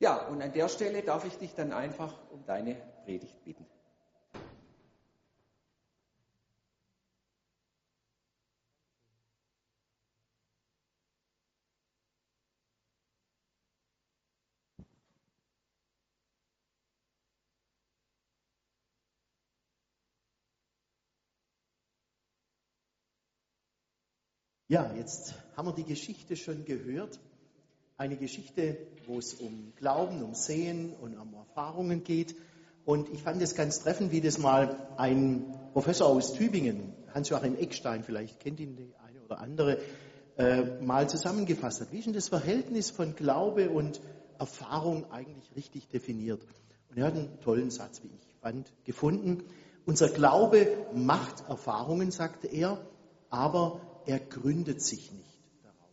Ja, und an der Stelle darf ich dich dann einfach um deine Predigt bitten. Ja, jetzt haben wir die Geschichte schon gehört. Eine Geschichte, wo es um Glauben, um Sehen und um Erfahrungen geht. Und ich fand es ganz treffend, wie das mal ein Professor aus Tübingen, Hans-Joachim Eckstein, vielleicht kennt ihn die eine oder andere, mal zusammengefasst hat. Wie ist denn das Verhältnis von Glaube und Erfahrung eigentlich richtig definiert? Und er hat einen tollen Satz, wie ich fand, gefunden. Unser Glaube macht Erfahrungen, sagte er, aber er gründet sich nicht darauf.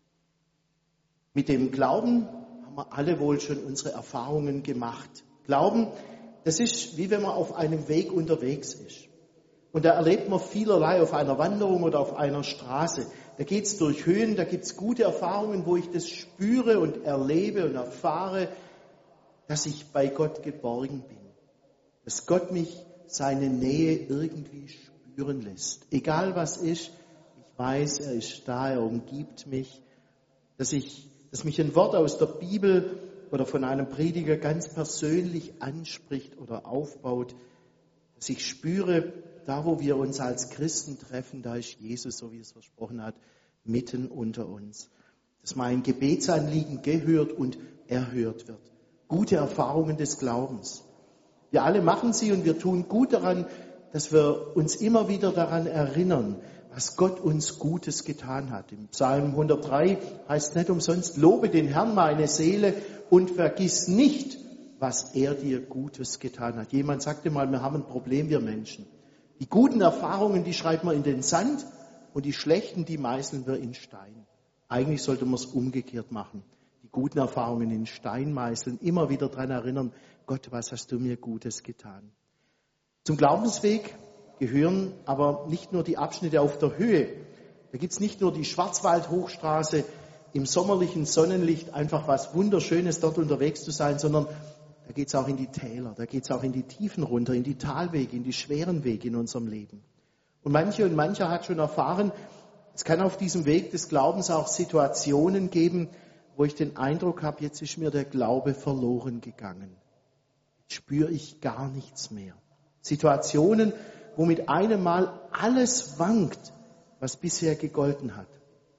Mit dem Glauben haben wir alle wohl schon unsere Erfahrungen gemacht. Glauben, das ist wie wenn man auf einem Weg unterwegs ist. Und da erlebt man vielerlei auf einer Wanderung oder auf einer Straße. Da geht es durch Höhen, da gibt es gute Erfahrungen, wo ich das spüre und erlebe und erfahre, dass ich bei Gott geborgen bin. Dass Gott mich seine Nähe irgendwie spüren lässt. Egal was ist, ich weiß, er ist da, er umgibt mich. Dass mich ein Wort aus der Bibel oder von einem Prediger ganz persönlich anspricht oder aufbaut. Dass ich spüre, da wo wir uns als Christen treffen, da ist Jesus, so wie es versprochen hat, mitten unter uns. Dass mein Gebetsanliegen gehört und erhört wird. Gute Erfahrungen des Glaubens. Wir alle machen sie und wir tun gut daran, dass wir uns immer wieder daran erinnern, was Gott uns Gutes getan hat. Im Psalm 103 heißt nicht umsonst, lobe den Herrn meine Seele und vergiss nicht, was er dir Gutes getan hat. Jemand sagte mal, wir haben ein Problem, wir Menschen. Die guten Erfahrungen, die schreiben wir in den Sand und die schlechten, die meißeln wir in Stein. Eigentlich sollte man es umgekehrt machen. Die guten Erfahrungen in Stein meißeln, immer wieder daran erinnern, Gott, was hast du mir Gutes getan? Zum Glaubensweg gehören aber nicht nur die Abschnitte auf der Höhe. Da gibt es nicht nur die Schwarzwald-Hochstraße im sommerlichen Sonnenlicht, einfach was Wunderschönes, dort unterwegs zu sein, sondern da geht es auch in die Täler, da geht es auch in die Tiefen runter, in die Talwege, in die schweren Wege in unserem Leben. Und mancher hat schon erfahren, es kann auf diesem Weg des Glaubens auch Situationen geben, wo ich den Eindruck habe, jetzt ist mir der Glaube verloren gegangen. Jetzt spüre ich gar nichts mehr. Situationen, wo mit einem Mal alles wankt, was bisher gegolten hat.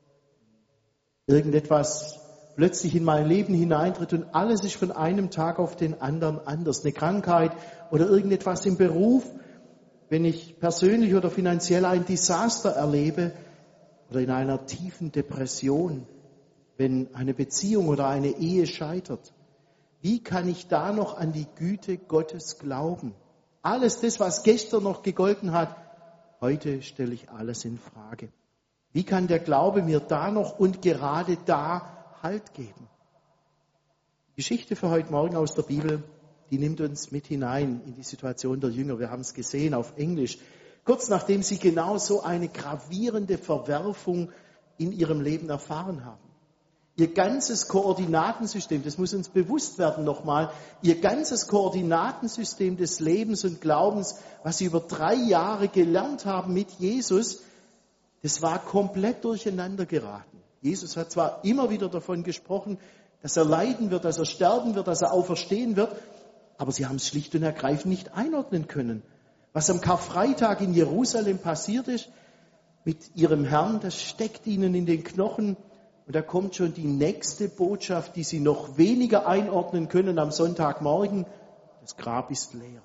Irgendetwas plötzlich in mein Leben hineintritt und alles ist von einem Tag auf den anderen anders. Eine Krankheit oder irgendetwas im Beruf, wenn ich persönlich oder finanziell ein Desaster erlebe oder in einer tiefen Depression, wenn eine Beziehung oder eine Ehe scheitert. Wie kann ich da noch an die Güte Gottes glauben? Alles das, was gestern noch gegolten hat, heute stelle ich alles in Frage. Wie kann der Glaube mir da noch und gerade da Halt geben? Die Geschichte für heute Morgen aus der Bibel, die nimmt uns mit hinein in die Situation der Jünger. Wir haben es gesehen auf Englisch. Kurz nachdem sie genau so eine gravierende Verwerfung in ihrem Leben erfahren haben. Ihr ganzes Koordinatensystem, das muss uns bewusst werden nochmal, ihr ganzes Koordinatensystem des Lebens und Glaubens, was sie über 3 Jahre gelernt haben mit Jesus, das war komplett durcheinander geraten. Jesus hat zwar immer wieder davon gesprochen, dass er leiden wird, dass er sterben wird, dass er auferstehen wird, aber sie haben es schlicht und ergreifend nicht einordnen können. Was am Karfreitag in Jerusalem passiert ist mit ihrem Herrn, das steckt ihnen in den Knochen. Und da kommt schon die nächste Botschaft, die sie noch weniger einordnen können am Sonntagmorgen. Das Grab ist leer.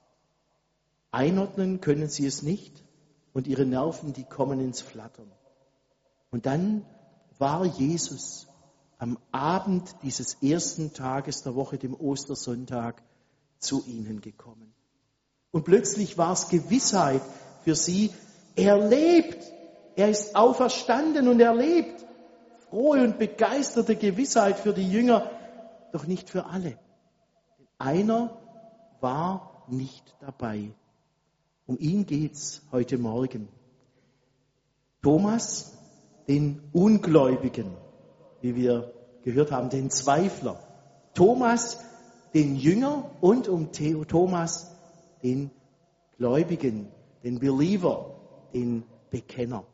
Einordnen können sie es nicht und ihre Nerven, die kommen ins Flattern. Und dann war Jesus am Abend dieses ersten Tages der Woche, dem Ostersonntag, zu ihnen gekommen. Und plötzlich war es Gewissheit für sie, er lebt, er ist auferstanden und er lebt. Frohe und begeisterte Gewissheit für die Jünger, doch nicht für alle. Einer war nicht dabei. Um ihn geht's heute Morgen. Thomas, den Ungläubigen, wie wir gehört haben, den Zweifler. Thomas, den Jünger, und um Thomas, den Gläubigen, den Believer, den Bekenner.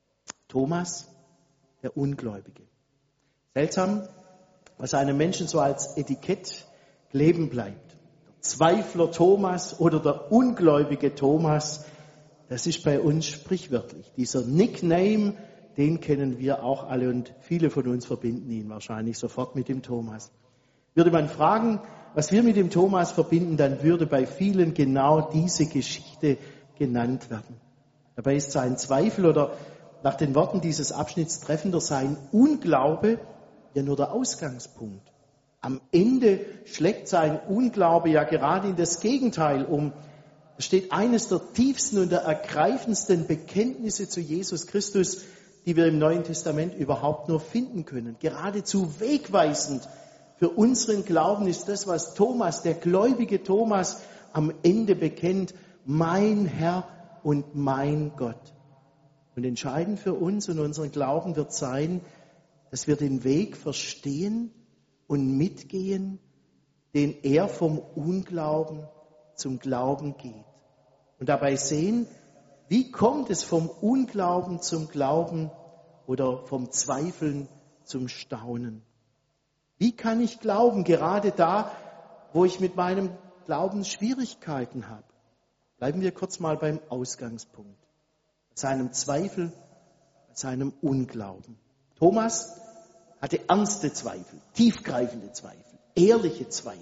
Thomas, der Ungläubige. Seltsam, was einem Menschen so als Etikett kleben bleibt. Der Zweifler Thomas oder der ungläubige Thomas, das ist bei uns sprichwörtlich. Dieser Nickname, den kennen wir auch alle und viele von uns verbinden ihn wahrscheinlich sofort mit dem Thomas. Würde man fragen, was wir mit dem Thomas verbinden, dann würde bei vielen genau diese Geschichte genannt werden. Dabei ist sein Zweifel oder nach den Worten dieses Abschnitts treffender sein Unglaube ja nur der Ausgangspunkt. Am Ende schlägt sein Unglaube ja gerade in das Gegenteil um. Da steht eines der tiefsten und der ergreifendsten Bekenntnisse zu Jesus Christus, die wir im Neuen Testament überhaupt nur finden können. Geradezu wegweisend für unseren Glauben ist das, was Thomas, der gläubige Thomas, am Ende bekennt: Mein Herr und mein Gott. Und entscheidend für uns und unseren Glauben wird sein, dass wir den Weg verstehen und mitgehen, den er vom Unglauben zum Glauben geht. Und dabei sehen, wie kommt es vom Unglauben zum Glauben oder vom Zweifeln zum Staunen? Wie kann ich glauben, gerade da, wo ich mit meinem Glauben Schwierigkeiten habe? Bleiben wir kurz mal beim Ausgangspunkt. Seinem Zweifel, seinem Unglauben. Thomas hatte ernste Zweifel, tiefgreifende Zweifel, ehrliche Zweifel.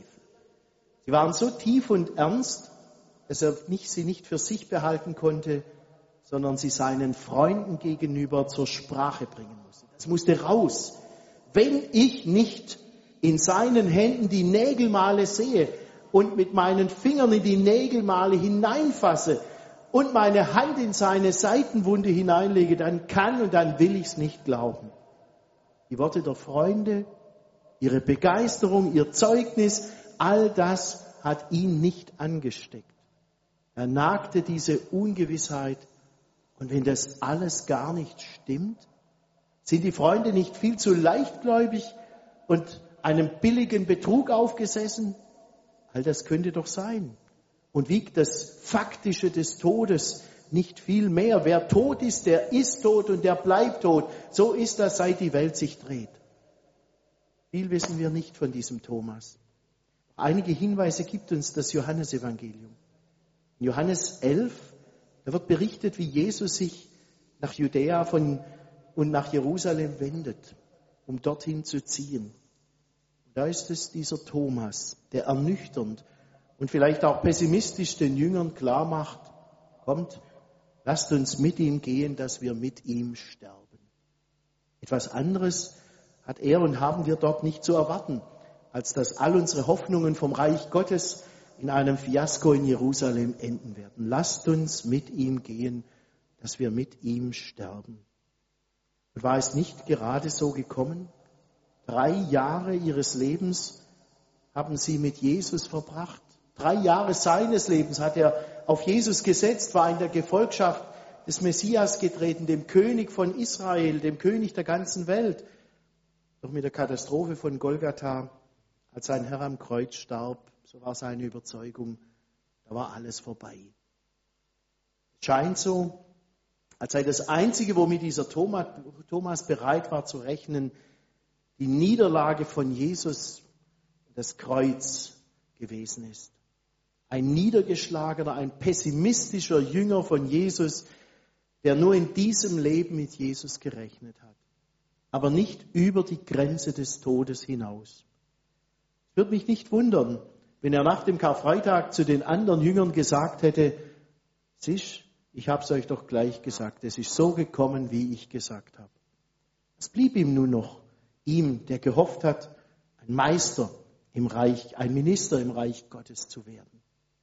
Sie waren so tief und ernst, dass er sie nicht für sich behalten konnte, sondern sie seinen Freunden gegenüber zur Sprache bringen musste. Das musste raus. Wenn ich nicht in seinen Händen die Nägelmale sehe und mit meinen Fingern in die Nägelmale hineinfasse und meine Hand in seine Seitenwunde hineinlege, dann kann und dann will ich es nicht glauben. Die Worte der Freunde, ihre Begeisterung, ihr Zeugnis, all das hat ihn nicht angesteckt. Er nagte diese Ungewissheit. Und wenn das alles gar nicht stimmt, sind die Freunde nicht viel zu leichtgläubig und einem billigen Betrug aufgesessen? All das könnte doch sein. Und wiegt das Faktische des Todes nicht viel mehr? Wer tot ist, der ist tot und der bleibt tot. So ist das, seit die Welt sich dreht. Viel wissen wir nicht von diesem Thomas. Einige Hinweise gibt uns das Johannesevangelium. In Johannes 11, da wird berichtet, wie Jesus sich nach Judäa und nach Jerusalem wendet, um dorthin zu ziehen. Und da ist es dieser Thomas, der ernüchternd und vielleicht auch pessimistisch den Jüngern klar macht: Kommt, lasst uns mit ihm gehen, dass wir mit ihm sterben. Etwas anderes hat er und haben wir dort nicht zu erwarten, als dass all unsere Hoffnungen vom Reich Gottes in einem Fiasko in Jerusalem enden werden. Lasst uns mit ihm gehen, dass wir mit ihm sterben. Und war es nicht gerade so gekommen? 3 Jahre ihres Lebens haben sie mit Jesus verbracht. 3 Jahre seines Lebens hat er auf Jesus gesetzt, war in der Gefolgschaft des Messias getreten, dem König von Israel, dem König der ganzen Welt. Doch mit der Katastrophe von Golgatha, als sein Herr am Kreuz starb, so war seine Überzeugung, da war alles vorbei. Es scheint so, als sei das Einzige, womit dieser Thomas bereit war zu rechnen, die Niederlage von Jesus, das Kreuz gewesen ist. Ein niedergeschlagener, ein pessimistischer Jünger von Jesus, der nur in diesem Leben mit Jesus gerechnet hat, aber nicht über die Grenze des Todes hinaus. Es würde mich nicht wundern, wenn er nach dem Karfreitag zu den anderen Jüngern gesagt hätte: Sisch, ich habe es euch doch gleich gesagt, es ist so gekommen, wie ich gesagt habe. Was blieb ihm nun noch? Ihm, der gehofft hat, ein Meister im Reich, ein Minister im Reich Gottes zu werden.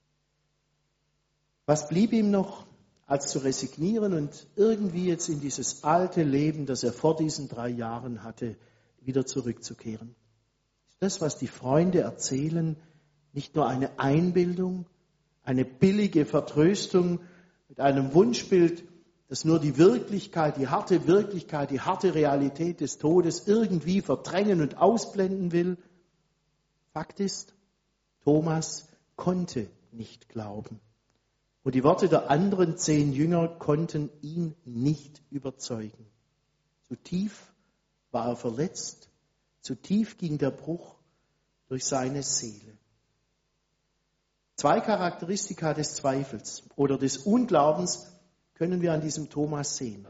Was blieb ihm noch, als zu resignieren und irgendwie jetzt in dieses alte Leben, das er vor diesen 3 Jahren hatte, wieder zurückzukehren? Ist das, was die Freunde erzählen, nicht nur eine Einbildung, eine billige Vertröstung mit einem Wunschbild, das nur die Wirklichkeit, die harte Realität des Todes irgendwie verdrängen und ausblenden will? Fakt ist, Thomas konnte nicht glauben. Und die Worte der anderen 10 Jünger konnten ihn nicht überzeugen. Zu tief war er verletzt, zu tief ging der Bruch durch seine Seele. 2 Charakteristika des Zweifels oder des Unglaubens können wir an diesem Thomas sehen.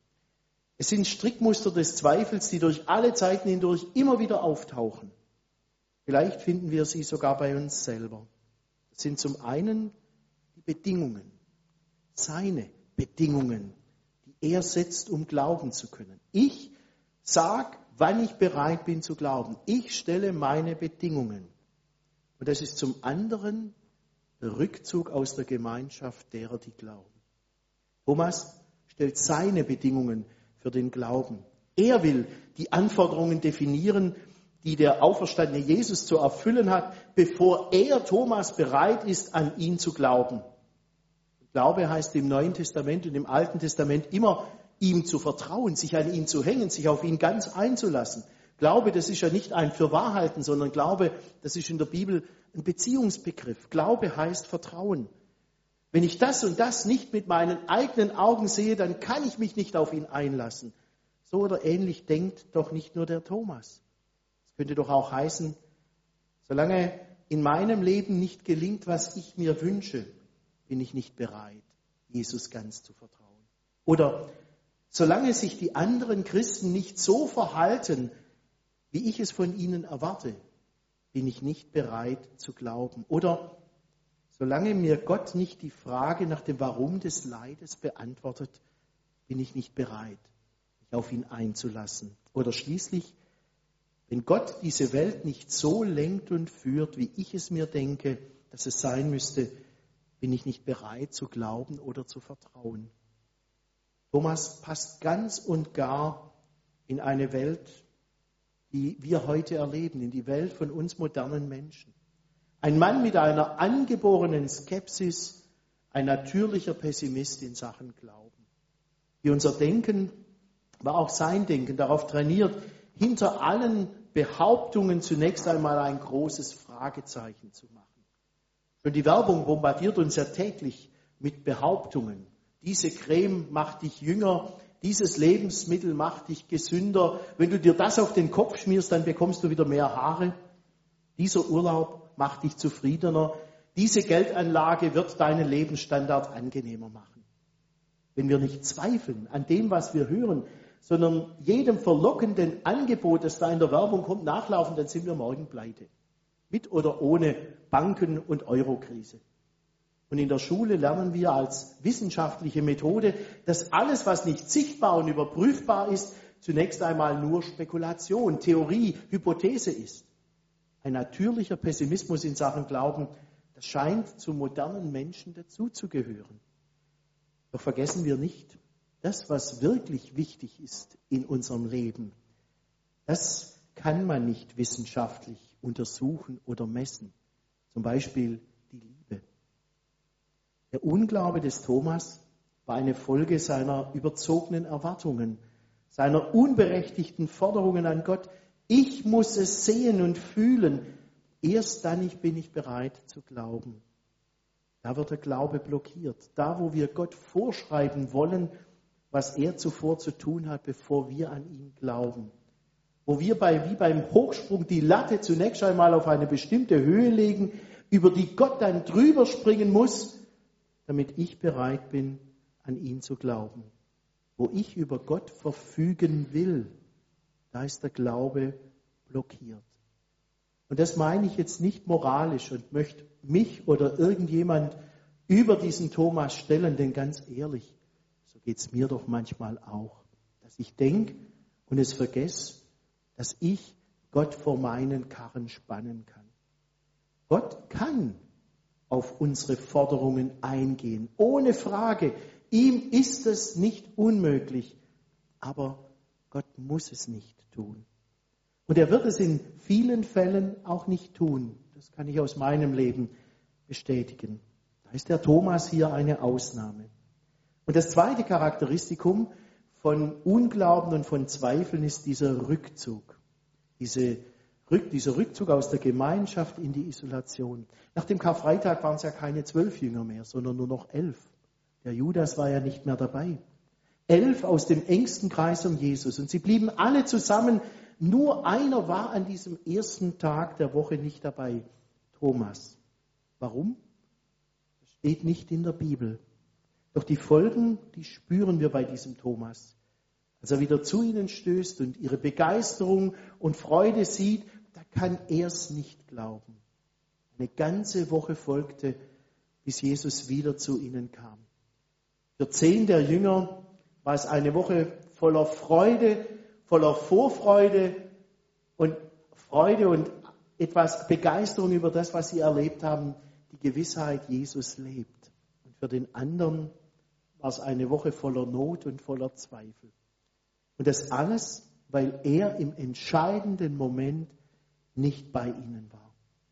Es sind Strickmuster des Zweifels, die durch alle Zeiten hindurch immer wieder auftauchen. Vielleicht finden wir sie sogar bei uns selber. Das sind zum einen die Bedingungen, seine Bedingungen, die er setzt, um glauben zu können. Ich sage, wann ich bereit bin zu glauben. Ich stelle meine Bedingungen. Und das ist zum anderen der Rückzug aus der Gemeinschaft derer, die glauben. Thomas stellt seine Bedingungen für den Glauben. Er will die Anforderungen definieren, die der auferstandene Jesus zu erfüllen hat, bevor er, Thomas, bereit ist, an ihn zu glauben. Glaube heißt im Neuen Testament und im Alten Testament immer, ihm zu vertrauen, sich an ihn zu hängen, sich auf ihn ganz einzulassen. Glaube, das ist ja nicht ein Fürwahrhalten, sondern Glaube, das ist in der Bibel ein Beziehungsbegriff. Glaube heißt Vertrauen. Wenn ich das und das nicht mit meinen eigenen Augen sehe, dann kann ich mich nicht auf ihn einlassen. So oder ähnlich denkt doch nicht nur der Thomas. Es könnte doch auch heißen, solange in meinem Leben nicht gelingt, was ich mir wünsche, bin ich nicht bereit, Jesus ganz zu vertrauen. Oder solange sich die anderen Christen nicht so verhalten, wie ich es von ihnen erwarte, bin ich nicht bereit zu glauben. Oder solange mir Gott nicht die Frage nach dem Warum des Leides beantwortet, bin ich nicht bereit, mich auf ihn einzulassen. Oder schließlich, wenn Gott diese Welt nicht so lenkt und führt, wie ich es mir denke, dass es sein müsste, bin ich nicht bereit zu glauben oder zu vertrauen. Thomas passt ganz und gar in eine Welt, die wir heute erleben, in die Welt von uns modernen Menschen. Ein Mann mit einer angeborenen Skepsis, ein natürlicher Pessimist in Sachen Glauben. Wie unser Denken war auch sein Denken darauf trainiert, hinter allen Behauptungen zunächst einmal ein großes Fragezeichen zu machen. Schon die Werbung bombardiert uns ja täglich mit Behauptungen. Diese Creme macht dich jünger, dieses Lebensmittel macht dich gesünder. Wenn du dir das auf den Kopf schmierst, dann bekommst du wieder mehr Haare. Dieser Urlaub macht dich zufriedener. Diese Geldanlage wird deinen Lebensstandard angenehmer machen. Wenn wir nicht zweifeln an dem, was wir hören, sondern jedem verlockenden Angebot, das da in der Werbung kommt, nachlaufen, dann sind wir morgen pleite. Mit oder ohne Banken- und Eurokrise. Und in der Schule lernen wir als wissenschaftliche Methode, dass alles, was nicht sichtbar und überprüfbar ist, zunächst einmal nur Spekulation, Theorie, Hypothese ist. Ein natürlicher Pessimismus in Sachen Glauben, das scheint zu modernen Menschen dazuzugehören. Doch vergessen wir nicht, das, was wirklich wichtig ist in unserem Leben, das kann man nicht wissenschaftlich untersuchen oder messen. Zum Beispiel die Liebe. Der Unglaube des Thomas war eine Folge seiner überzogenen Erwartungen, seiner unberechtigten Forderungen an Gott. Ich muss es sehen und fühlen. Erst dann bin ich bereit zu glauben. Da wird der Glaube blockiert. Da, wo wir Gott vorschreiben wollen, was er zuvor zu tun hat, bevor wir an ihn glauben. Wo wir wie beim Hochsprung die Latte zunächst einmal auf eine bestimmte Höhe legen, über die Gott dann drüber springen muss, damit ich bereit bin, an ihn zu glauben. Wo ich über Gott verfügen will, da ist der Glaube blockiert. Und das meine ich jetzt nicht moralisch und möchte mich oder irgendjemand über diesen Thomas stellen, denn ganz ehrlich, so geht es mir doch manchmal auch, dass ich denke und es vergesse, dass ich Gott vor meinen Karren spannen kann. Gott kann auf unsere Forderungen eingehen, ohne Frage. Ihm ist es nicht unmöglich, aber Gott muss es nicht tun. Und er wird es in vielen Fällen auch nicht tun. Das kann ich aus meinem Leben bestätigen. Da ist der Thomas hier eine Ausnahme. Und das zweite Charakteristikum von Unglauben und von Zweifeln ist dieser Rückzug, diese dieser Rückzug aus der Gemeinschaft in die Isolation. Nach dem Karfreitag waren es ja keine 12 Jünger mehr, sondern nur noch 11. Der Judas war ja nicht mehr dabei. 11 aus dem engsten Kreis um Jesus. Und sie blieben alle zusammen. Nur einer war an diesem ersten Tag der Woche nicht dabei. Thomas. Warum? Das steht nicht in der Bibel. Doch die Folgen, die spüren wir bei diesem Thomas. Als er wieder zu ihnen stößt und ihre Begeisterung und Freude sieht, da kann er es nicht glauben. Eine ganze Woche folgte, bis Jesus wieder zu ihnen kam. Für 10 der Jünger war es eine Woche voller Freude, voller Vorfreude und Freude und etwas Begeisterung über das, was sie erlebt haben, die Gewissheit, Jesus lebt. Und für den anderen war es eine Woche voller Not und voller Zweifel. Und das alles, weil er im entscheidenden Moment nicht bei ihnen war.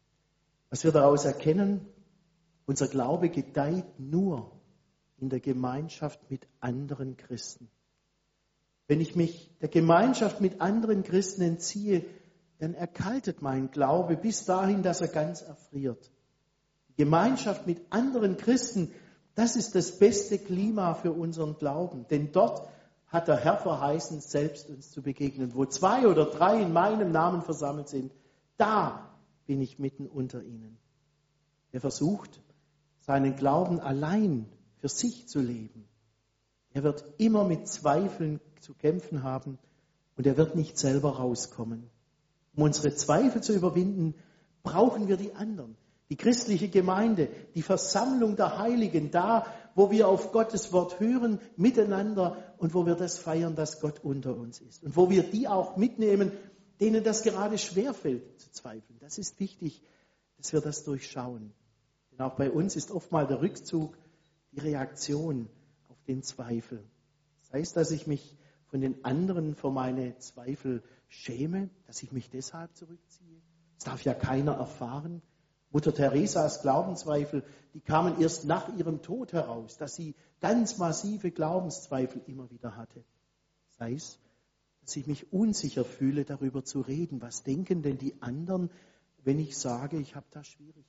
Was wir daraus erkennen, unser Glaube gedeiht nur in der Gemeinschaft mit anderen Christen. Wenn ich mich der Gemeinschaft mit anderen Christen entziehe, dann erkaltet mein Glaube bis dahin, dass er ganz erfriert. Die Gemeinschaft mit anderen Christen, das ist das beste Klima für unseren Glauben. Denn dort hat der Herr verheißen, selbst uns zu begegnen. Wo 2 oder 3 in meinem Namen versammelt sind, da bin ich mitten unter ihnen. Wer versucht, seinen Glauben allein für sich zu leben, er wird immer mit Zweifeln zu kämpfen haben und er wird nicht selber rauskommen. Um unsere Zweifel zu überwinden, brauchen wir die anderen. Die christliche Gemeinde, die Versammlung der Heiligen, da, wo wir auf Gottes Wort hören, miteinander und wo wir das feiern, dass Gott unter uns ist. Und wo wir die auch mitnehmen, denen das gerade schwerfällt zu zweifeln. Das ist wichtig, dass wir das durchschauen. Denn auch bei uns ist oftmals der Rückzug die Reaktion auf den Zweifel. Das heißt, dass ich mich von den anderen vor meine Zweifel schäme, dass ich mich deshalb zurückziehe. Das darf ja keiner erfahren. Mutter Teresas Glaubenszweifel, die kamen erst nach ihrem Tod heraus, dass sie ganz massive Glaubenszweifel immer wieder hatte. Das heißt, dass ich mich unsicher fühle, darüber zu reden. Was denken denn die anderen, wenn ich sage, ich habe da Schwierigkeiten?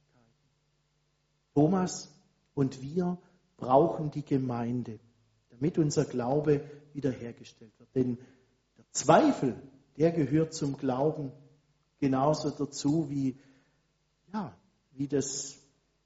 Thomas und wir brauchen die Gemeinde, damit unser Glaube wiederhergestellt wird. Denn der Zweifel, der gehört zum Glauben genauso dazu wie das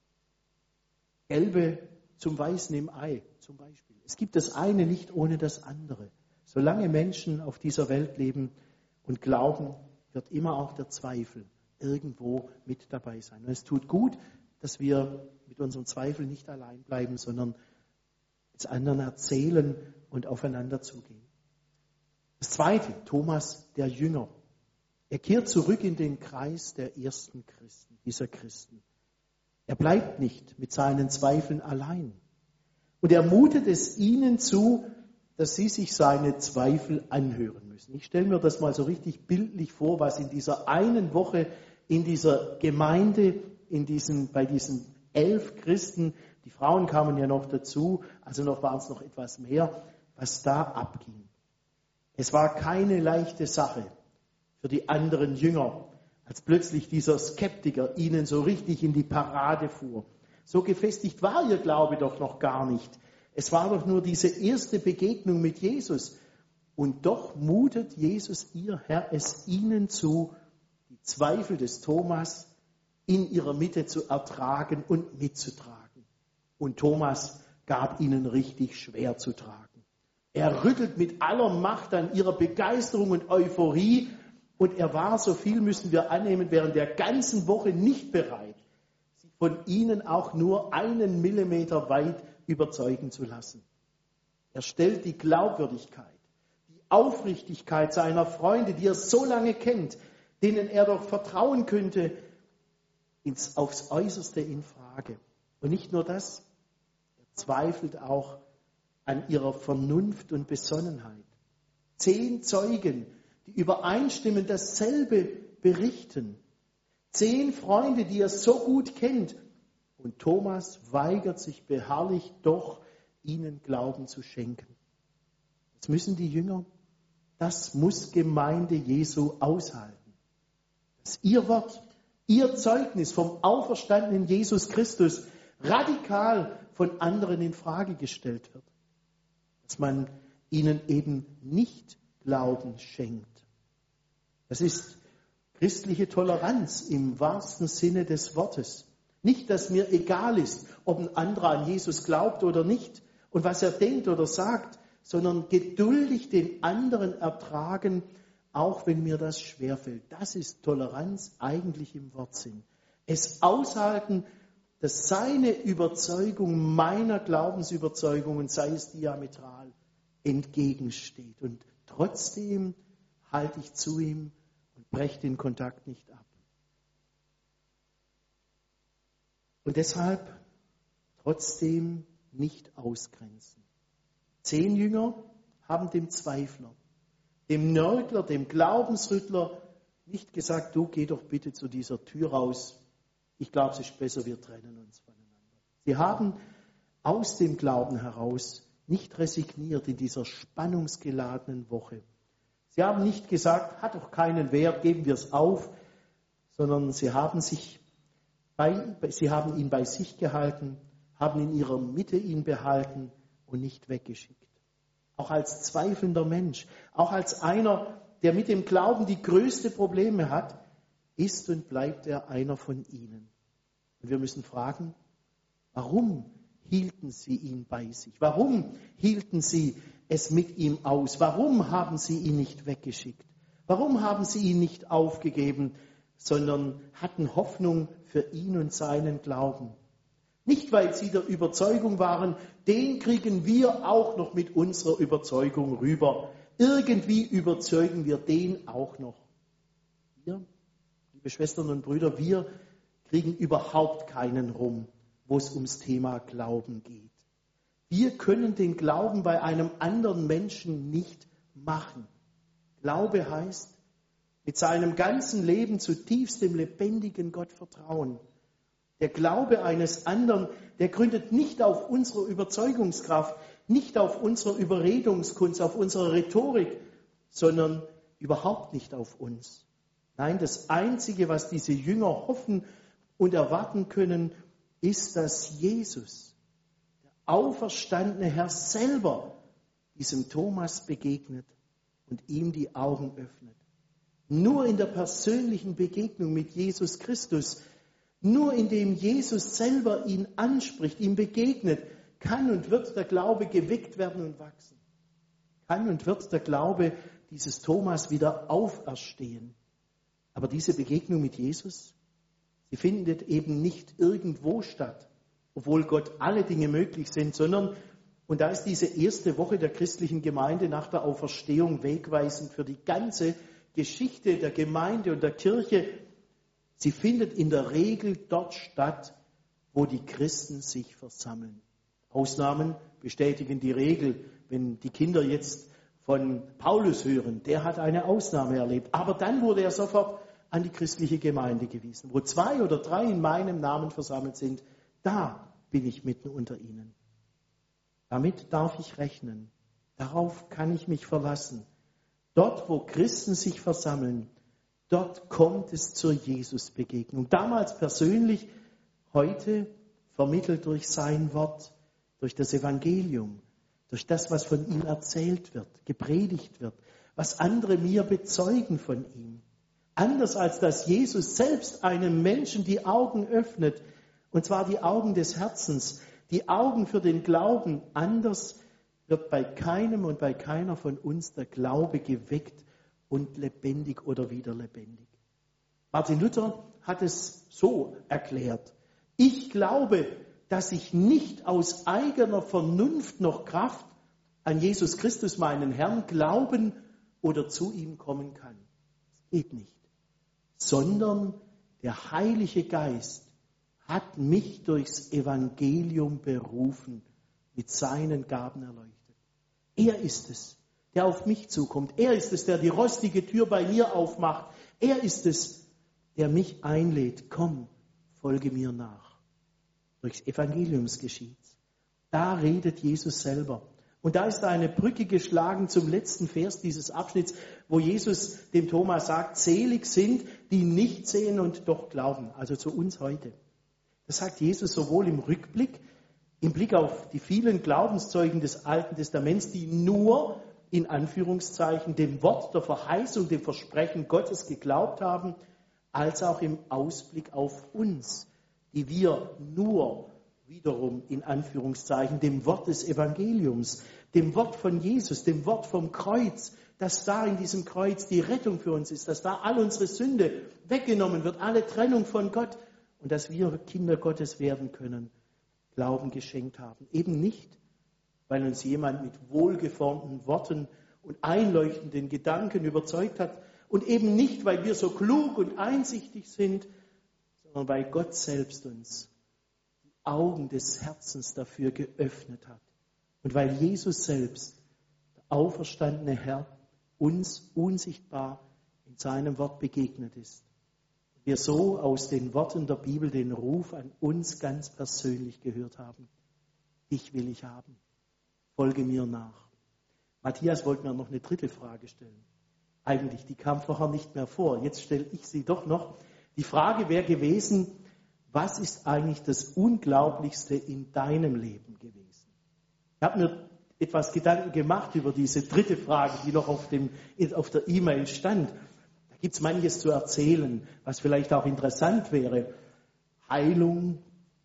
Gelbe zum Weißen im Ei zum Beispiel. Es gibt das eine nicht ohne das andere. Solange Menschen auf dieser Welt leben und glauben, wird immer auch der Zweifel irgendwo mit dabei sein. Und es tut gut, dass wir mit unserem Zweifel nicht allein bleiben, sondern es anderen erzählen und aufeinander zugehen. Das Zweite, Thomas, der Jünger. Er kehrt zurück in den Kreis der ersten Christen, dieser Christen. Er bleibt nicht mit seinen Zweifeln allein. Und er mutet es ihnen zu, dass sie sich seine Zweifel anhören müssen. Ich stelle mir das mal so richtig bildlich vor, was in dieser einen Woche in dieser Gemeinde, bei diesen 11 Christen, die Frauen kamen ja noch dazu, also waren es noch etwas mehr, was da abging. Es war keine leichte Sache für die anderen Jünger, als plötzlich dieser Skeptiker ihnen so richtig in die Parade fuhr. So gefestigt war ihr Glaube doch noch gar nicht. Es war doch nur diese erste Begegnung mit Jesus. Und doch mutet Jesus, ihr Herr, es ihnen zu, die Zweifel des Thomas in ihrer Mitte zu ertragen und mitzutragen. Und Thomas gab ihnen richtig schwer zu tragen. Er rüttelt mit aller Macht an ihrer Begeisterung und Euphorie. Und er war, so viel müssen wir annehmen, während der ganzen Woche nicht bereit, sich von ihnen auch nur 1 Millimeter weit überzeugen zu lassen. Er stellt die Glaubwürdigkeit, die Aufrichtigkeit seiner Freunde, die er so lange kennt, denen er doch vertrauen könnte, aufs Äußerste in Frage. Und nicht nur das, er zweifelt auch an ihrer Vernunft und Besonnenheit. 10 Zeugen, die übereinstimmend dasselbe berichten. 10 Freunde, die er so gut kennt. Und Thomas weigert sich beharrlich doch, ihnen Glauben zu schenken. Das müssen die Jünger, das muss Gemeinde Jesu aushalten. dass ihr Wort, ihr Zeugnis vom auferstandenen Jesus Christus radikal von anderen in Frage gestellt wird. Dass man ihnen eben nicht Glauben schenkt. Das ist christliche Toleranz im wahrsten Sinne des Wortes. Nicht, dass mir egal ist, ob ein anderer an Jesus glaubt oder nicht und was er denkt oder sagt, sondern geduldig den anderen ertragen, auch wenn mir das schwerfällt. Das ist Toleranz eigentlich im Wortsinn. Es aushalten, dass seine Überzeugung meiner Glaubensüberzeugung, und sei es diametral, entgegensteht. Und trotzdem halte ich zu ihm und breche den Kontakt nicht ab. Und deshalb trotzdem nicht ausgrenzen. 10 Jünger haben dem Zweifler, dem Nörgler, dem Glaubensrüttler nicht gesagt, du geh doch bitte zu dieser Tür raus. Ich glaube, es ist besser, wir trennen uns voneinander. Sie haben aus dem Glauben heraus nicht resigniert in dieser spannungsgeladenen Woche. Sie haben nicht gesagt, hat doch keinen Wert, geben wir es auf, sondern sie haben ihn bei sich gehalten, haben in ihrer Mitte ihn behalten und nicht weggeschickt. Auch als zweifelnder Mensch, auch als einer, der mit dem Glauben die größten Probleme hat, ist und bleibt er einer von ihnen. Und wir müssen fragen, warum hielten sie ihn bei sich? Warum hielten sie es mit ihm aus? Warum haben sie ihn nicht weggeschickt? Warum haben sie ihn nicht aufgegeben, sondern hatten Hoffnung für ihn und seinen Glauben? Nicht, weil sie der Überzeugung waren, den kriegen wir auch noch mit unserer Überzeugung rüber. Irgendwie überzeugen wir den auch noch. Wir, liebe Schwestern und Brüder, wir kriegen überhaupt keinen rum, wo es ums Thema Glauben geht. Wir können den Glauben bei einem anderen Menschen nicht machen. Glaube heißt, mit seinem ganzen Leben zutiefst dem lebendigen Gott vertrauen. Der Glaube eines anderen, der gründet nicht auf unserer Überzeugungskraft, nicht auf unserer Überredungskunst, auf unserer Rhetorik, sondern überhaupt nicht auf uns. Nein, das Einzige, was diese Jünger hoffen und erwarten können, ist, dass Jesus, der auferstandene Herr selber, diesem Thomas begegnet und ihm die Augen öffnet. Nur in der persönlichen Begegnung mit Jesus Christus, nur indem Jesus selber ihn anspricht, ihm begegnet, kann und wird der Glaube geweckt werden und wachsen. Kann und wird der Glaube dieses Thomas wieder auferstehen. Aber diese Begegnung mit Jesus, sie findet eben nicht irgendwo statt, obwohl Gott alle Dinge möglich sind, sondern, und da ist diese erste Woche der christlichen Gemeinde nach der Auferstehung wegweisend für die ganze Geschichte der Gemeinde und der Kirche. Sie findet in der Regel dort statt, wo die Christen sich versammeln. Ausnahmen bestätigen die Regel. Wenn die Kinder jetzt von Paulus hören, der hat eine Ausnahme erlebt. Aber dann wurde er sofort an die christliche Gemeinde gewiesen. Wo 2 oder 3 in meinem Namen versammelt sind, da bin ich mitten unter ihnen. Damit darf ich rechnen. Darauf kann ich mich verlassen. Dort, wo Christen sich versammeln, dort kommt es zur Jesusbegegnung. Damals persönlich, heute vermittelt durch sein Wort, durch das Evangelium, durch das, was von ihm erzählt wird, gepredigt wird, was andere mir bezeugen von ihm. Anders als dass Jesus selbst einem Menschen die Augen öffnet, und zwar die Augen des Herzens, die Augen für den Glauben, anders wird bei keinem und bei keiner von uns der Glaube geweckt und lebendig oder wieder lebendig. Martin Luther hat es so erklärt: Ich glaube, dass ich nicht aus eigener Vernunft noch Kraft an Jesus Christus, meinen Herrn, glauben oder zu ihm kommen kann. Das geht nicht. Sondern der Heilige Geist hat mich durchs Evangelium berufen, mit seinen Gaben erleuchtet. Er ist es, der auf mich zukommt. Er ist es, der die rostige Tür bei mir aufmacht. Er ist es, der mich einlädt. Komm, folge mir nach. Durchs Evangelium geschieht's. Da redet Jesus selber. Und da ist eine Brücke geschlagen zum letzten Vers dieses Abschnitts, wo Jesus dem Thomas sagt, selig sind, die nicht sehen und doch glauben. Also zu uns heute. Das sagt Jesus sowohl im Rückblick, im Blick auf die vielen Glaubenszeugen des Alten Testaments, die nur in Anführungszeichen dem Wort der Verheißung, dem Versprechen Gottes geglaubt haben, als auch im Ausblick auf uns, die wir nur wiederum in Anführungszeichen dem Wort des Evangeliums, dem Wort von Jesus, dem Wort vom Kreuz, dass da in diesem Kreuz die Rettung für uns ist, dass da all unsere Sünde weggenommen wird, alle Trennung von Gott und dass wir Kinder Gottes werden können, Glauben geschenkt haben. Eben nicht, weil uns jemand mit wohlgeformten Worten und einleuchtenden Gedanken überzeugt hat und eben nicht, weil wir so klug und einsichtig sind, sondern weil Gott selbst uns die Augen des Herzens dafür geöffnet hat. Und weil Jesus selbst, der auferstandene Herr, uns unsichtbar in seinem Wort begegnet ist. Wir so aus den Worten der Bibel den Ruf an uns ganz persönlich gehört haben. Dich will ich haben. Folge mir nach. Matthias wollte mir noch eine dritte Frage stellen. Eigentlich, die kam vorher nicht mehr vor. Jetzt stelle ich sie doch noch. Die Frage wäre gewesen, was ist eigentlich das Unglaublichste in deinem Leben gewesen? Ich habe mir etwas Gedanken gemacht über diese dritte Frage, die noch auf der E-Mail stand. Da gibt es manches zu erzählen, was vielleicht auch interessant wäre. Heilung,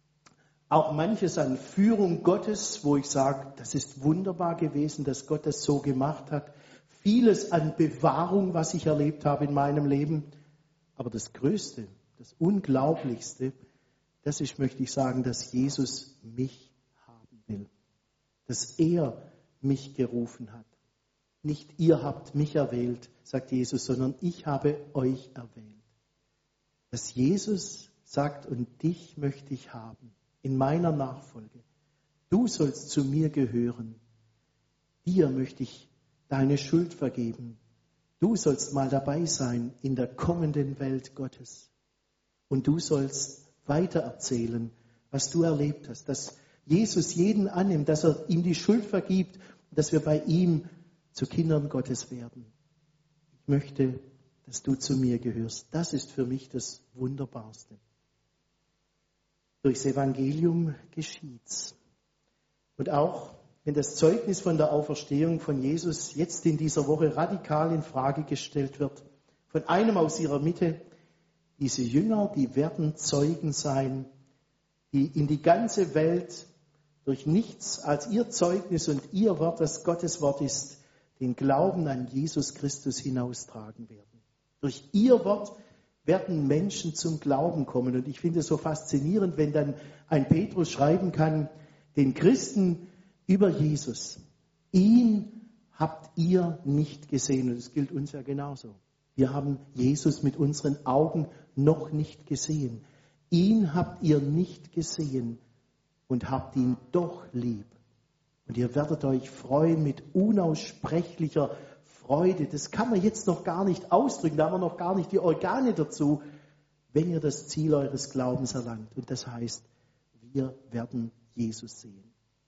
auch manches an Führung Gottes, wo ich sage, das ist wunderbar gewesen, dass Gott das so gemacht hat. Vieles an Bewahrung, was ich erlebt habe in meinem Leben. Aber das Größte, das Unglaublichste, das ist, möchte ich sagen, dass Jesus mich haben will. Dass er mich gerufen hat. Nicht ihr habt mich erwählt, sagt Jesus, sondern ich habe euch erwählt. Dass Jesus sagt, und dich möchte ich haben, in meiner Nachfolge. Du sollst zu mir gehören. Dir möchte ich deine Schuld vergeben. Du sollst mal dabei sein in der kommenden Welt Gottes. Und du sollst weitererzählen, was du erlebt hast. Dass Jesus jeden annimmt, dass er ihm die Schuld vergibt und dass wir bei ihm zu Kindern Gottes werden. Ich möchte, dass du zu mir gehörst. Das ist für mich das Wunderbarste. Durchs Evangelium geschieht's. Und auch wenn das Zeugnis von der Auferstehung von Jesus jetzt in dieser Woche radikal in Frage gestellt wird, von einem aus ihrer Mitte, diese Jünger, die werden Zeugen sein, die in die ganze Welt durch nichts als ihr Zeugnis und ihr Wort, das Gottes Wort ist, den Glauben an Jesus Christus hinaustragen werden. Durch ihr Wort werden Menschen zum Glauben kommen. Und ich finde es so faszinierend, wenn dann ein Petrus schreiben kann, den Christen über Jesus. Ihn habt ihr nicht gesehen. Und das gilt uns ja genauso. Wir haben Jesus mit unseren Augen noch nicht gesehen. Ihn habt ihr nicht gesehen und habt ihn doch lieb. Und ihr werdet euch freuen mit unaussprechlicher Freude. Das kann man jetzt noch gar nicht ausdrücken, da haben wir noch gar nicht die Organe dazu, wenn ihr das Ziel eures Glaubens erlangt. Und das heißt, wir werden Jesus sehen.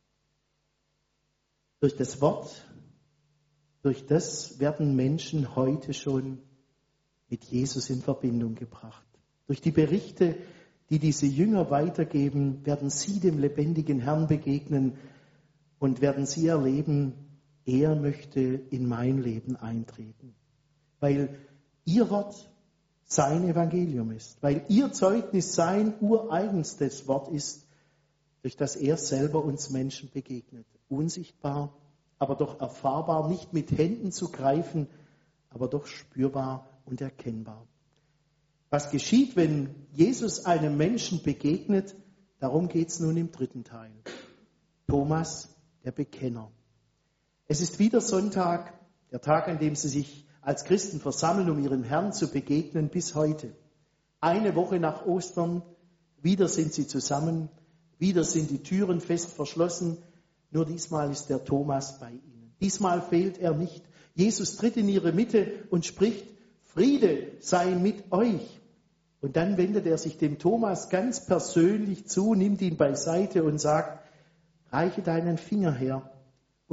Durch das Wort, durch das werden Menschen heute schon mit Jesus in Verbindung gebracht. Durch die Berichte, die diese Jünger weitergeben, werden sie dem lebendigen Herrn begegnen und werden sie erleben, er möchte in mein Leben eintreten. Weil ihr Wort sein Evangelium ist. Weil ihr Zeugnis sein ureigenstes Wort ist, durch das er selber uns Menschen begegnet. Unsichtbar, aber doch erfahrbar, nicht mit Händen zu greifen, aber doch spürbar und erkennbar. Was geschieht, wenn Jesus einem Menschen begegnet? Darum geht es nun im dritten Teil. Thomas, der Bekenner. Es ist wieder Sonntag, der Tag, an dem sie sich als Christen versammeln, um ihrem Herrn zu begegnen, bis heute. Eine Woche nach Ostern, wieder sind sie zusammen, wieder sind die Türen fest verschlossen, nur diesmal ist der Thomas bei ihnen. Diesmal fehlt er nicht. Jesus tritt in ihre Mitte und spricht, Friede sei mit euch. Und dann wendet er sich dem Thomas ganz persönlich zu, nimmt ihn beiseite und sagt, reiche deinen Finger her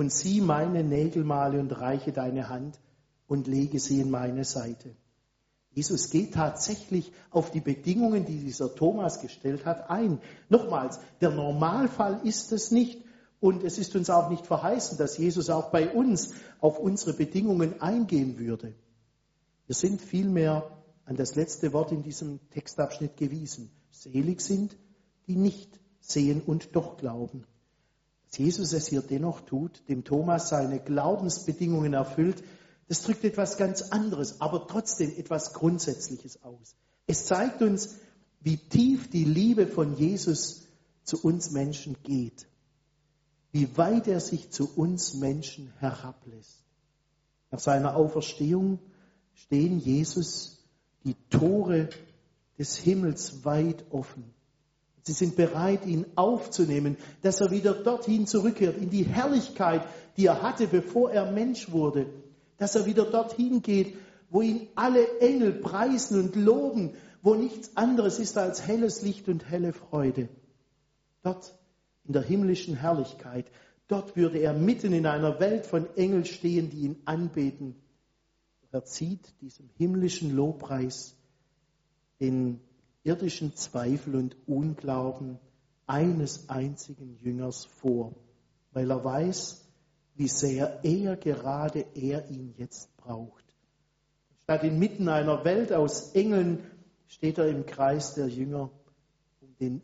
und sieh meine Nägelmale und reiche deine Hand und lege sie in meine Seite. Jesus geht tatsächlich auf die Bedingungen, die dieser Thomas gestellt hat, ein. Nochmals, der Normalfall ist es nicht und es ist uns auch nicht verheißen, dass Jesus auch bei uns auf unsere Bedingungen eingehen würde. Wir sind vielmehr an das letzte Wort in diesem Textabschnitt gewiesen. Selig sind, die nicht sehen und doch glauben. Dass Jesus es hier dennoch tut, dem Thomas seine Glaubensbedingungen erfüllt, das drückt etwas ganz anderes, aber trotzdem etwas Grundsätzliches aus. Es zeigt uns, wie tief die Liebe von Jesus zu uns Menschen geht. Wie weit er sich zu uns Menschen herablässt. Nach seiner Auferstehung stehen Jesus die Tore des Himmels weit offen. Sie sind bereit, ihn aufzunehmen, dass er wieder dorthin zurückkehrt, in die Herrlichkeit, die er hatte, bevor er Mensch wurde. Dass er wieder dorthin geht, wo ihn alle Engel preisen und loben, wo nichts anderes ist als helles Licht und helle Freude. Dort in der himmlischen Herrlichkeit, dort würde er mitten in einer Welt von Engeln stehen, die ihn anbeten. Er zieht diesem himmlischen Lobpreis den irdischen Zweifel und Unglauben eines einzigen Jüngers vor, weil er weiß, wie sehr er ihn jetzt braucht. Statt inmitten einer Welt aus Engeln steht er im Kreis der Jünger, um den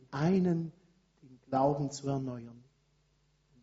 Glauben zu erneuern. Und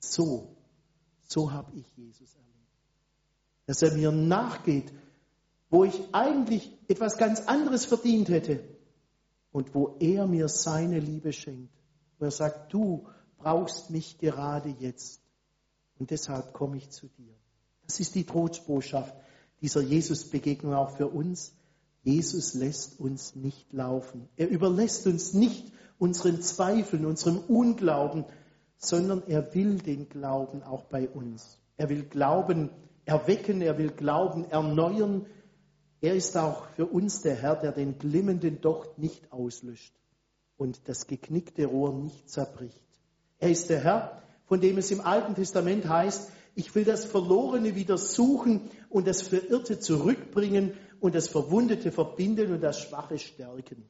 so habe ich Jesus erlebt. Dass er mir nachgeht, wo ich eigentlich etwas ganz anderes verdient hätte und wo er mir seine Liebe schenkt. Wo er sagt, du brauchst mich gerade jetzt. Und deshalb komme ich zu dir. Das ist die Trostbotschaft dieser Jesus-Begegnung auch für uns. Jesus lässt uns nicht laufen. Er überlässt uns nicht unseren Zweifeln, unserem Unglauben, sondern er will den Glauben auch bei uns. Er will Glauben erwecken, er will Glauben erneuern. Er ist auch für uns der Herr, der den glimmenden Docht nicht auslöscht und das geknickte Rohr nicht zerbricht. Er ist der Herr, von dem es im Alten Testament heißt, ich will das Verlorene wieder suchen und das Verirrte zurückbringen und das Verwundete verbinden und das Schwache stärken.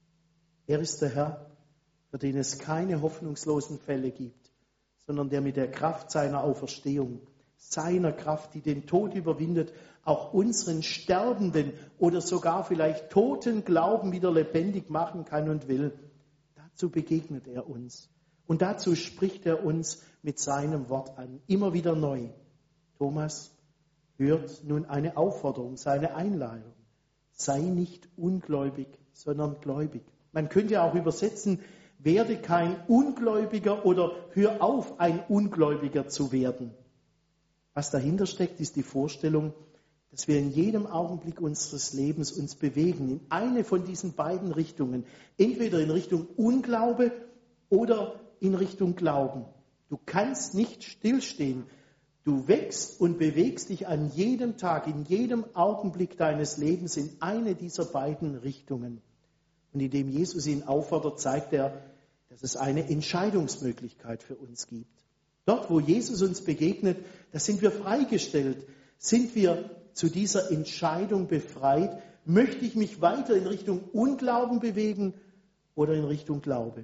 Er ist der Herr, für den es keine hoffnungslosen Fälle gibt, sondern der mit der Kraft seiner Auferstehung, seiner Kraft, die den Tod überwindet, auch unseren sterbenden oder sogar vielleicht toten Glauben wieder lebendig machen kann und will. Dazu begegnet er uns. Und dazu spricht er uns mit seinem Wort an, immer wieder neu. Thomas hört nun eine Aufforderung, seine Einladung. Sei nicht ungläubig, sondern gläubig. Man könnte ja auch übersetzen, werde kein Ungläubiger oder hör auf, ein Ungläubiger zu werden. Was dahinter steckt, ist die Vorstellung, dass wir in jedem Augenblick unseres Lebens uns bewegen, in eine von diesen beiden Richtungen. Entweder in Richtung Unglaube oder in Richtung Glauben. Du kannst nicht stillstehen. Du wächst und bewegst dich an jedem Tag, in jedem Augenblick deines Lebens in eine dieser beiden Richtungen. Und indem Jesus ihn auffordert, zeigt er, dass es eine Entscheidungsmöglichkeit für uns gibt. Dort, wo Jesus uns begegnet, da sind wir freigestellt. Sind wir zu dieser Entscheidung befreit? Möchte ich mich weiter in Richtung Unglauben bewegen oder in Richtung Glaube?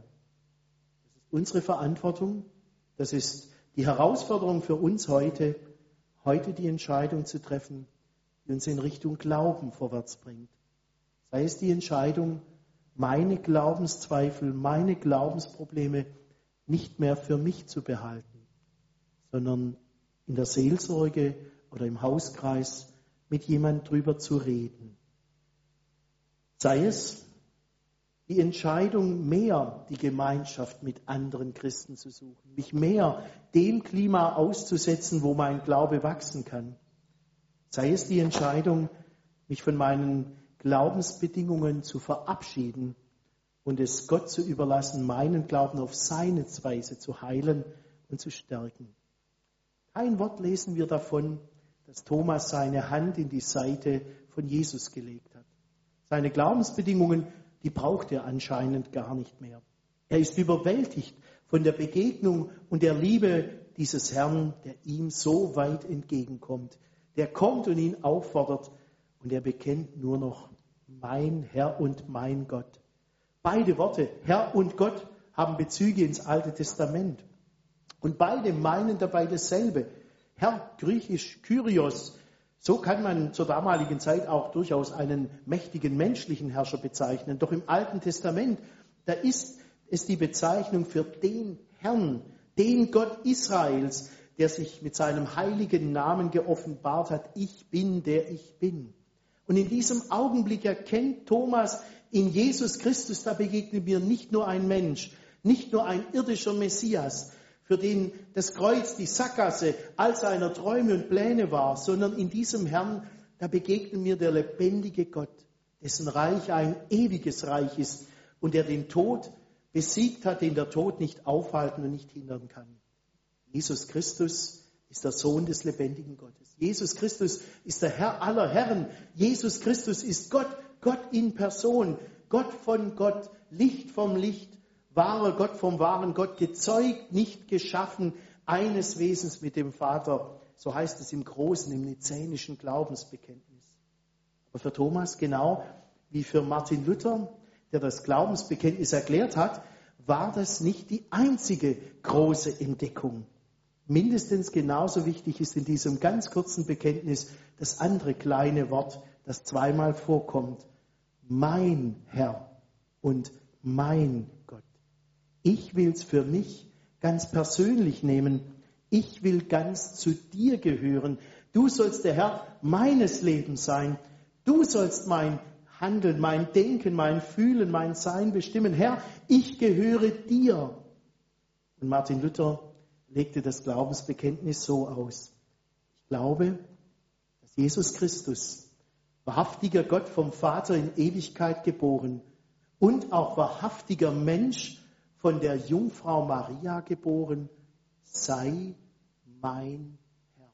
Unsere Verantwortung, das ist die Herausforderung für uns heute die Entscheidung zu treffen, die uns in Richtung Glauben vorwärts bringt. Sei es die Entscheidung, meine Glaubenszweifel, meine Glaubensprobleme nicht mehr für mich zu behalten, sondern in der Seelsorge oder im Hauskreis mit jemand drüber zu reden. Sei es die Entscheidung, mehr die Gemeinschaft mit anderen Christen zu suchen, mich mehr dem Klima auszusetzen, wo mein Glaube wachsen kann. Sei es die Entscheidung, mich von meinen Glaubensbedingungen zu verabschieden und es Gott zu überlassen, meinen Glauben auf seine Weise zu heilen und zu stärken. Kein Wort lesen wir davon, dass Thomas seine Hand in die Seite von Jesus gelegt hat. Seine Glaubensbedingungen, die braucht er anscheinend gar nicht mehr. Er ist überwältigt von der Begegnung und der Liebe dieses Herrn, der ihm so weit entgegenkommt. Der kommt und ihn auffordert und er bekennt nur noch, mein Herr und mein Gott. Beide Worte, Herr und Gott, haben Bezüge ins Alte Testament. Und beide meinen dabei dasselbe. Herr, griechisch Kyrios, so kann man zur damaligen Zeit auch durchaus einen mächtigen menschlichen Herrscher bezeichnen. Doch im Alten Testament, da ist es die Bezeichnung für den Herrn, den Gott Israels, der sich mit seinem heiligen Namen geoffenbart hat. Ich bin, der ich bin. Und in diesem Augenblick erkennt Thomas, in Jesus Christus, da begegnet mir nicht nur ein Mensch, nicht nur ein irdischer Messias, für den das Kreuz die Sackgasse all seiner Träume und Pläne war, sondern in diesem Herrn, da begegnet mir der lebendige Gott, dessen Reich ein ewiges Reich ist und der den Tod besiegt hat, den der Tod nicht aufhalten und nicht hindern kann. Jesus Christus ist der Sohn des lebendigen Gottes. Jesus Christus ist der Herr aller Herren. Jesus Christus ist Gott, Gott in Person, Gott von Gott, Licht vom Licht, wahrer Gott vom wahren Gott, gezeugt, nicht geschaffen, eines Wesens mit dem Vater. So heißt es im großen, im nizänischen Glaubensbekenntnis. Aber für Thomas, genau wie für Martin Luther, der das Glaubensbekenntnis erklärt hat, war das nicht die einzige große Entdeckung. Mindestens genauso wichtig ist in diesem ganz kurzen Bekenntnis das andere kleine Wort, das zweimal vorkommt. Mein Herr und mein Gott. Ich will es für mich ganz persönlich nehmen. Ich will ganz zu dir gehören. Du sollst der Herr meines Lebens sein. Du sollst mein Handeln, mein Denken, mein Fühlen, mein Sein bestimmen. Herr, ich gehöre dir. Und Martin Luther legte das Glaubensbekenntnis so aus. Ich glaube, dass Jesus Christus, wahrhaftiger Gott vom Vater in Ewigkeit geboren und auch wahrhaftiger Mensch von der Jungfrau Maria geboren, sei mein Herr.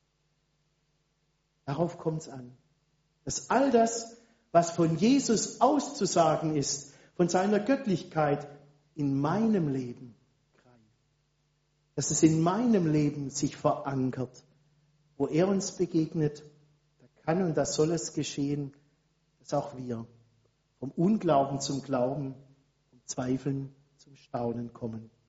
Darauf kommt es an, dass all das, was von Jesus auszusagen ist, von seiner Göttlichkeit, in meinem Leben greift. Dass es in meinem Leben sich verankert. Wo er uns begegnet, da kann und da soll es geschehen, dass auch wir vom Unglauben zum Glauben, vom Zweifeln zum Staunen kommen.